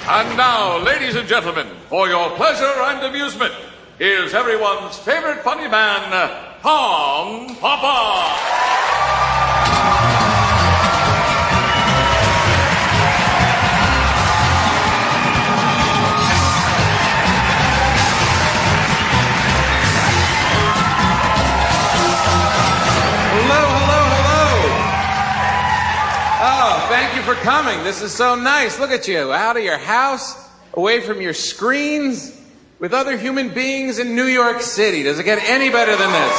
And now, ladies and gentlemen, for your pleasure and amusement, here's everyone's favorite funny man, Tom Papa. Thank you for coming. This is so nice. Look at you, out of your house, away from your screens, with other human beings in New York City. Does it get any better than this?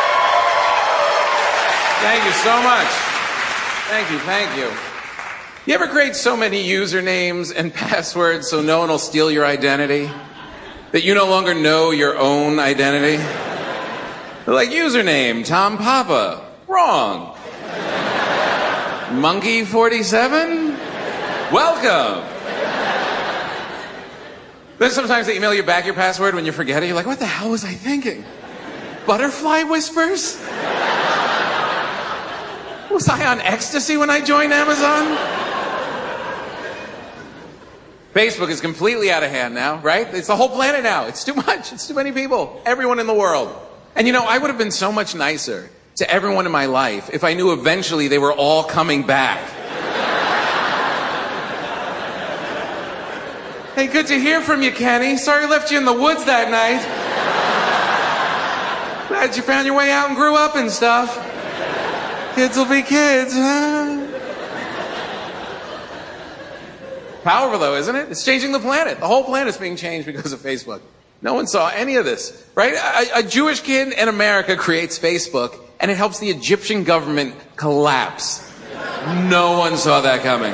Thank you so much. Thank you. You ever create so many usernames and passwords so no one will steal your identity? That you no longer know your own identity? Like username, Tom Papa. Wrong. Monkey 47? Welcome. Then sometimes they email you back your password when you forget it. You're like, what the hell was I thinking? Butterfly whispers? Was I on ecstasy when I joined Amazon? Facebook is completely out of hand now, right? It's the whole planet now. It's too much. It's too many people. Everyone in the world. And you know, I would have been so much nicer to everyone in my life if I knew eventually they were all coming back. Hey, good to hear from you, Kenny. Sorry I left you in the woods that night. Glad you found your way out and grew up and stuff. Kids will be kids, huh? Powerful, though, isn't it? It's changing the planet. The whole planet's being changed because of Facebook. No one saw any of this, right? A Jewish kid in America creates Facebook, and it helps the Egyptian government collapse. No one saw that coming.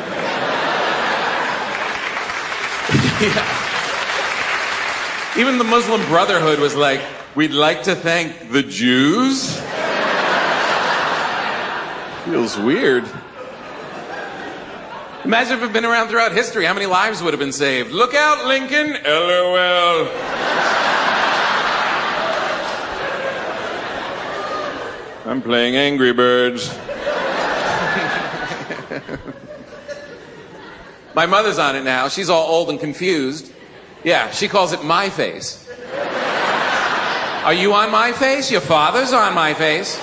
Yeah. Even the Muslim Brotherhood was like, we'd like to thank the Jews? Feels weird. Imagine if it had been around throughout history. How many lives would have been saved? Look out, Lincoln. LOL. I'm playing Angry Birds. My mother's on it now. She's all old and confused. Yeah, she calls it My Face. Are you on My Face? Your father's on My Face.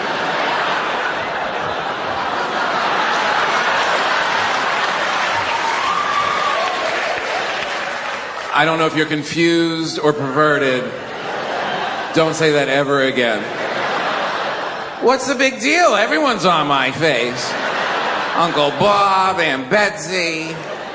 I don't know if you're confused or perverted. Don't say that ever again. What's the big deal? Everyone's on My Face. Uncle Bob, Aunt Betsy.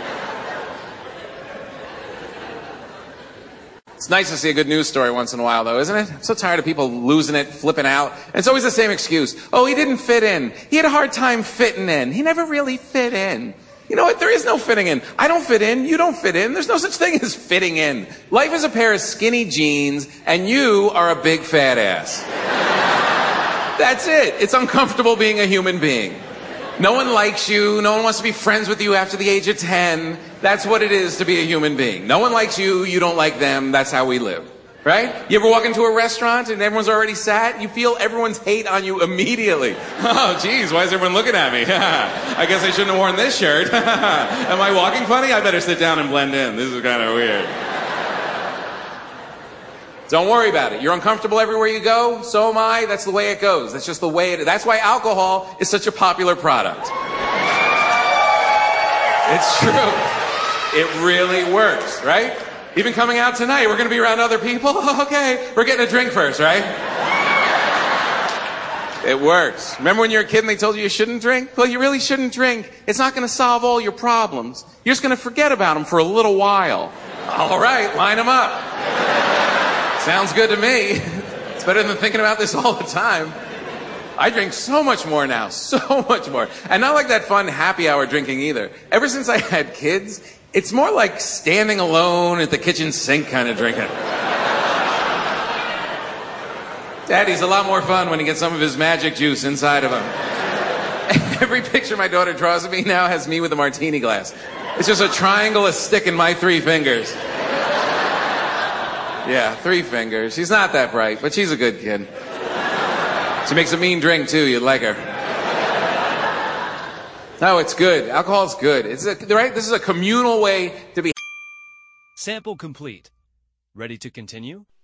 It's nice to see a good news story once in a while, though, isn't it? I'm so tired of people losing it, flipping out. And it's always the same excuse. Oh, he didn't fit in. He had a hard time fitting in. He never really fit in. You know what? There is no fitting in. I don't fit in. You don't fit in. There's no such thing as fitting in. Life is a pair of skinny jeans, and you are a big fat ass. That's it. It's uncomfortable being a human being. No one likes you. No one wants to be friends with you after the age of 10. That's what it is to be a human being. No one likes you. You don't like them. That's how we live. Right? You ever walk into a restaurant and everyone's already sat? You feel everyone's hate on you immediately. Oh, geez, why is everyone looking at me? I guess I shouldn't have worn this shirt. Am I walking funny? I better sit down and blend in. This is kind of weird. Don't worry about it. You're uncomfortable everywhere you go. So am I. That's the way it goes. That's just the way it is. That's why alcohol is such a popular product. It's true. It really works, right? Even coming out tonight, we're going to be around other people. Okay, we're getting a drink first, right? It works. Remember when you were a kid and they told you shouldn't drink? Well, you really shouldn't drink. It's not going to solve all your problems. You're just going to forget about them for a little while. All right, line them up. Sounds good to me. It's better than thinking about this all the time. I drink so much more now, so much more. And not like that fun happy hour drinking either. Ever since I had kids, it's more like standing alone at the kitchen sink kind of drinking. Daddy's a lot more fun when he gets some of his magic juice inside of him. Every picture my daughter draws of me now has me with a martini glass. It's just a triangle, a stick, and my 3 fingers. Yeah, 3 fingers. She's not that bright, but she's a good kid. She makes a mean drink, too. You'd like her. No, it's good. Alcohol's good. Right? This is a communal way to be Sample complete. Ready to continue?